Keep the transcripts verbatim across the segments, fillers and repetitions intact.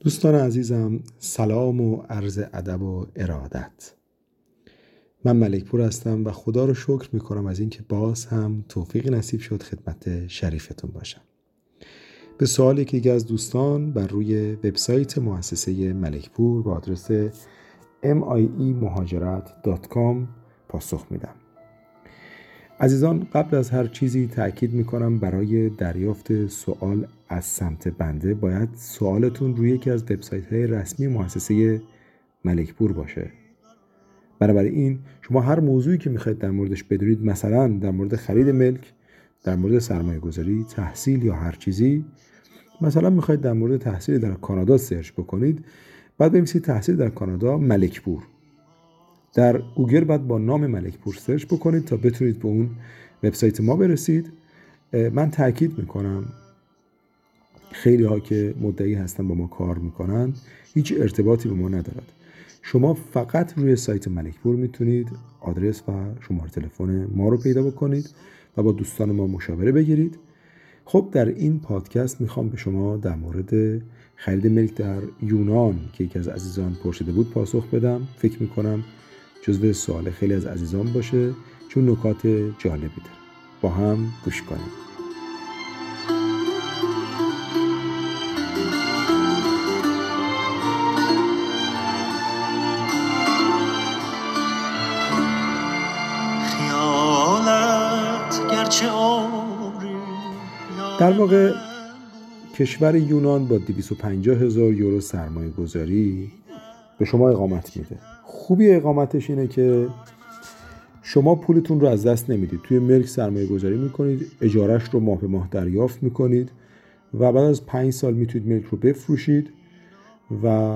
دوستان عزیزم، سلام و عرض ادب و ارادت. من ملک پور هستم و خدا رو شکر میکنم از اینکه باز هم توفیق نصیب شد خدمت شریفتون باشم. به سوالی که یکی از دوستان بر روی وبسایت مؤسسه ملک پور با آدرس ام آی ای مهاجرت دات کام پاسخ میدم. عزیزان، قبل از هر چیزی تأکید میکنم برای دریافت سوال از سمت بنده باید سوالتون روی یکی از وبسایت‌های رسمی مؤسسه ملک پور باشه. بنابراین شما هر موضوعی که میخواید در موردش بدونید، مثلا در مورد خرید ملک، در مورد سرمایه گذاری، تحصیل یا هر چیزی، مثلا میخواید در مورد تحصیل در کانادا سرچ بکنید، بعد بنویسید تحصیل در کانادا ملک پور. در گوگل بعد با نام ملک پور سرچ بکنید تا بتونید به اون وبسایت ما برسید. من تاکید میکنم خیلی ها که مدعی هستن با ما کار میکنن هیچ ارتباطی به ما ندارد. شما فقط روی سایت ملک پور میتونید آدرس و شماره تلفن ما رو پیدا بکنید و با دوستان ما مشاوره بگیرید. خب در این پادکست میخوام به شما در مورد خرید ملک در یونان که یکی از عزیزان پرسیده بود پاسخ بدم. فکر میکنم جزو سوال خیلی از عزیزان باشه چون نکات جالبی داره. با هم گوش کنیم. در واقع کشور یونان با دویست و پنجاه هزار یورو سرمایه گذاری به شما اقامت میده. خوبی اقامتش اینه که شما پولتون رو از دست نمیدید. توی ملک سرمایه گذاری میکنید، اجارش رو ماه به ماه دریافت میکنید و بعد از پنج سال میتونید ملک رو بفروشید و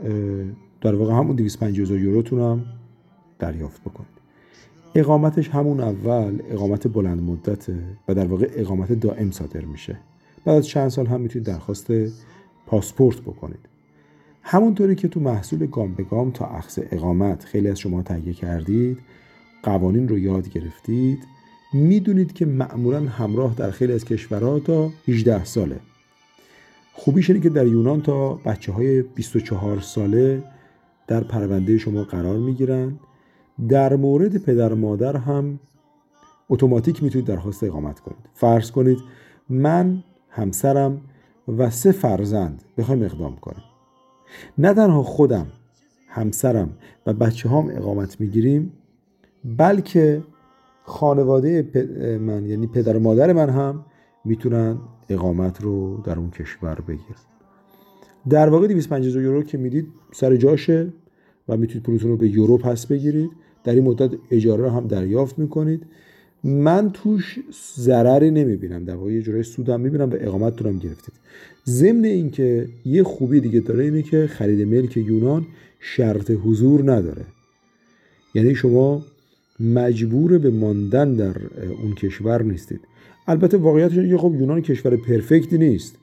در واقع همون دویست و پنجاه هزار یوروتون هم دریافت بکنید. اقامتش همون اول اقامت بلند مدته و در واقع اقامت دائم صادر میشه. بعد از چند سال هم میتونید درخواست پاسپورت بکنید. همونطوری که تو محصول گام به گام تا اخذ اقامت خیلی از شما تهیه کردید، قوانین رو یاد گرفتید، میدونید که معمولاً همراه در خیلی از کشورها تا هجده ساله. خوبیش اینه که در یونان تا بچه‌های بیست و چهار ساله در پرونده شما قرار میگیرن. در مورد پدر و مادر هم اتوماتیک میتونید درخواست اقامت کنید. فرض کنید من، همسرم و سه فرزند بخوایم اقدام کنیم. نه تنها خودم، همسرم و بچه هام اقامت میگیریم، بلکه خانواده من یعنی پدر و مادر من هم میتونن اقامت رو در اون کشور بگیرن. در واقع دویست و پنجاه هزار یورو که میدید سر جاشه و میتونید پولتون رو به یورو پس بگیرید. در این مدت اجاره رو هم دریافت میکنید. من توش ضرری نمیبینم، در واقع یه جورای سود هم میبینم و اقامتتون هم گرفتید. ضمن این که یه خوبی دیگه داره اینه که خرید ملک یونان شرط حضور نداره. یعنی شما مجبور به ماندن در اون کشور نیستید. البته واقعیتش اینه که خب یونان کشور پرفکتی نیست،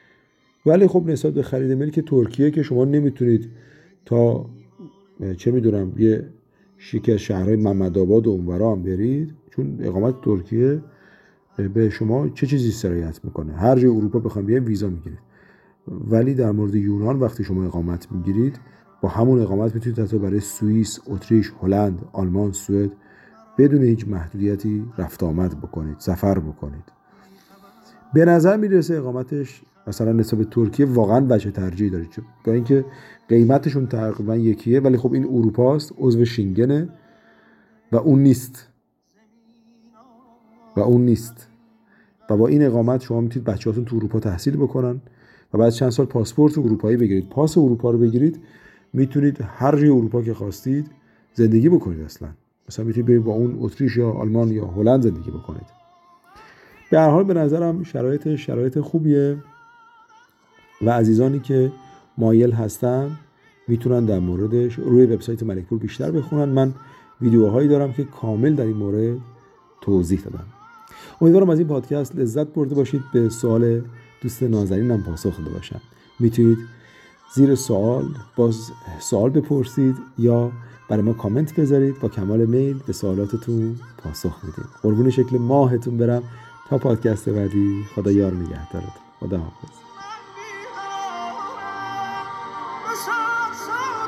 ولی خب نسبت به خرید ملک ترکیه که شما نمیتونید تا چه میدونم یه شیک از شهرهای محمدآباد و اونورا هم برید، چون اقامت ترکیه به شما چه چیزی سرایت میکنه. هر جای اروپا بخواید بیاید ویزا میگیرید، ولی در مورد یونان وقتی شما اقامت میگیرید با همون اقامت میتونید حتی برای سوئیس، اتریش، هلند، آلمان، سوئد بدون هیچ محدودیتی رفت آمد بکنید، سفر بکنید. به نظر میرسه اقامتش مثلا نسبت به ترکیه واقعا وجه ترجیح داره، با اینکه قیمتشون تقریبا یکیه، ولی خب این اروپاست، عضو شنگنه و اون نیست و اون نیست و با این اقامت شما میتونید بچه‌هاتون تو اروپا تحصیل بکنن و بعد چند سال پاسپورت اروپایی بگیرید، پاس اروپا رو بگیرید، میتونید هر جای اروپا که خواستید زندگی بکنید. اصلا مثلا میتونید برید با اون اتریش یا آلمان یا هلند زندگی بکنید. به هر حال به نظرم شرایط شرایط خوبیه و عزیزانی که مایل هستن میتونن در موردش روی وبسایت ملک پور بیشتر بخونن. من ویدیوهایی دارم که کامل در این مورد توضیح دادم. امیدوارم از این پادکست لذت برده باشید. به سوال دوست نازنینم پاسخ داده باشم. میتونید زیر سوال باز سوال بپرسید یا برای ما کامنت بذارید. با کمال میل به سوالاتتون پاسخ میدیم. قربون شکل ماهتون برم. تا پادکست بعدی، خدا یار نگهدارتون. خدا حافظ. ساز ساز